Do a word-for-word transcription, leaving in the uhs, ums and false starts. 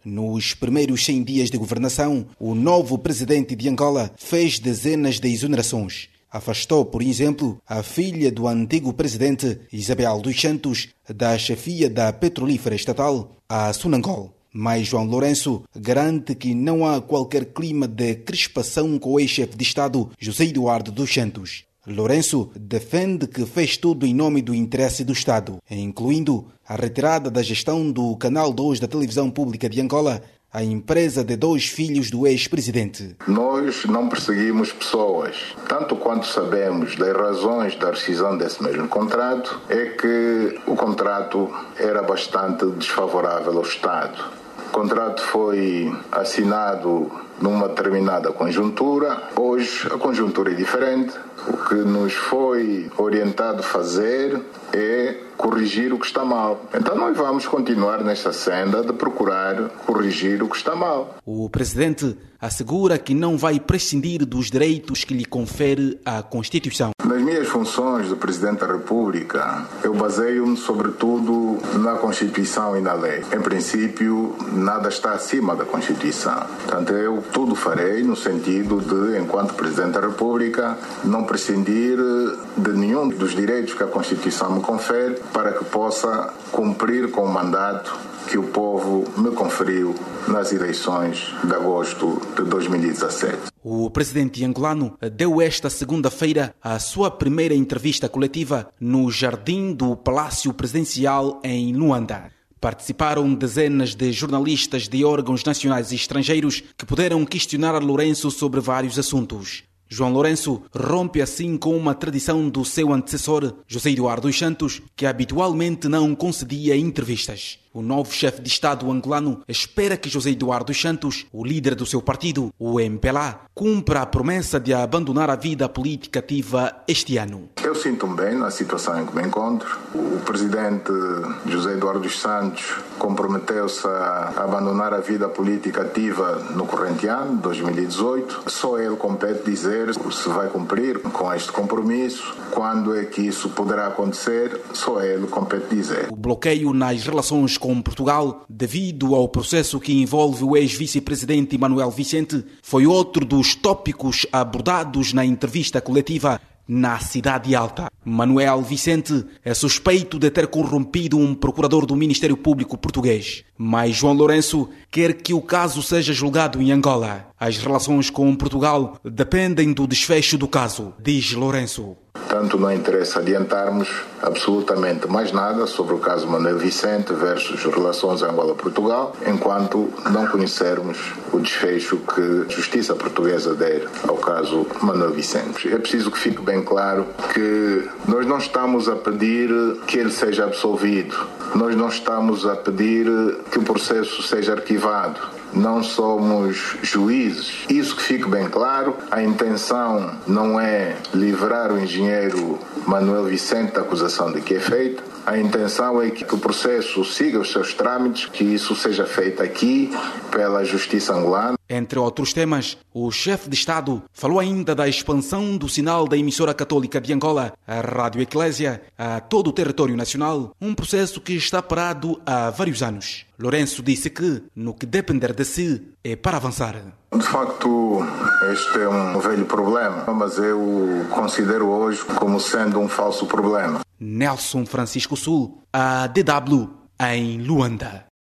Nos primeiros cem dias de governação, o novo presidente de Angola fez dezenas de exonerações. Afastou, por exemplo, a filha do antigo presidente, Isabel dos Santos, da chefia da petrolífera estatal, a Sonangol. Mas João Lourenço garante que não há qualquer clima de crispação com o ex-chefe de Estado, José Eduardo dos Santos. Lourenço defende que fez tudo em nome do interesse do Estado, incluindo a retirada da gestão do Canal dois da televisão pública de Angola, a empresa de dois filhos do ex-presidente. Nós não perseguimos pessoas. Tanto quanto sabemos das razões da rescisão desse mesmo contrato, é que o contrato era bastante desfavorável ao Estado. O contrato foi assinado numa determinada conjuntura. Hoje a conjuntura é diferente. O que nos foi orientado a fazer é corrigir o que está mal. Então nós vamos continuar nesta senda de procurar corrigir o que está mal. O presidente assegura que não vai prescindir dos direitos que lhe confere a Constituição. Nas minhas funções de Presidente da República, eu baseio-me sobretudo na Constituição e na lei. Em princípio, nada está acima da Constituição. Portanto, eu tudo farei no sentido de, enquanto Presidente da República, não prescindir de nenhum dos direitos que a Constituição me confere para que possa cumprir com o mandato que o povo me conferiu nas eleições de agosto de dois mil e dezassete. O presidente angolano deu esta segunda-feira a sua primeira entrevista coletiva no jardim do Palácio Presidencial em Luanda. Participaram dezenas de jornalistas de órgãos nacionais e estrangeiros que puderam questionar a Lourenço sobre vários assuntos. João Lourenço rompe assim com uma tradição do seu antecessor, José Eduardo dos Santos, que habitualmente não concedia entrevistas. O novo chefe de Estado angolano espera que José Eduardo dos Santos, o líder do seu partido, o M P L A, cumpra a promessa de abandonar a vida política ativa este ano. Eu sinto-me bem na situação em que me encontro. O presidente José Eduardo dos Santos comprometeu-se a abandonar a vida política ativa no corrente ano, dois mil e dezoito. Só ele compete dizer se vai cumprir com este compromisso, quando é que isso poderá acontecer, só ele compete dizer. O bloqueio nas relações com Portugal, devido ao processo que envolve o ex-vice-presidente Manuel Vicente, foi outro dos tópicos abordados na entrevista coletiva na Cidade Alta. Manuel Vicente é suspeito de ter corrompido um procurador do Ministério Público português. Mas João Lourenço quer que o caso seja julgado em Angola. As relações com Portugal dependem do desfecho do caso, diz Lourenço. Portanto, não interessa adiantarmos absolutamente mais nada sobre o caso Manuel Vicente versus relações Angola-Portugal, enquanto não conhecermos o desfecho que a justiça portuguesa der ao caso Manuel Vicente. É preciso que fique bem claro que nós não estamos a pedir que ele seja absolvido, nós não estamos a pedir que o processo seja arquivado. Não somos juízes. Isso que fique bem claro, a intenção não é livrar o engenheiro Manuel Vicente da acusação de que é feita. A intenção é que o processo siga os seus trâmites, que isso seja feito aqui pela Justiça angolana. Entre outros temas, o chefe de Estado falou ainda da expansão do sinal da emissora católica de Angola, a Rádio Eclésia, a todo o território nacional, um processo que está parado há vários anos. Lourenço disse que, no que depender de si, é para avançar. De facto, este é um velho problema, mas eu considero hoje como sendo um falso problema. Nelson Francisco Sul, a D W, em Luanda.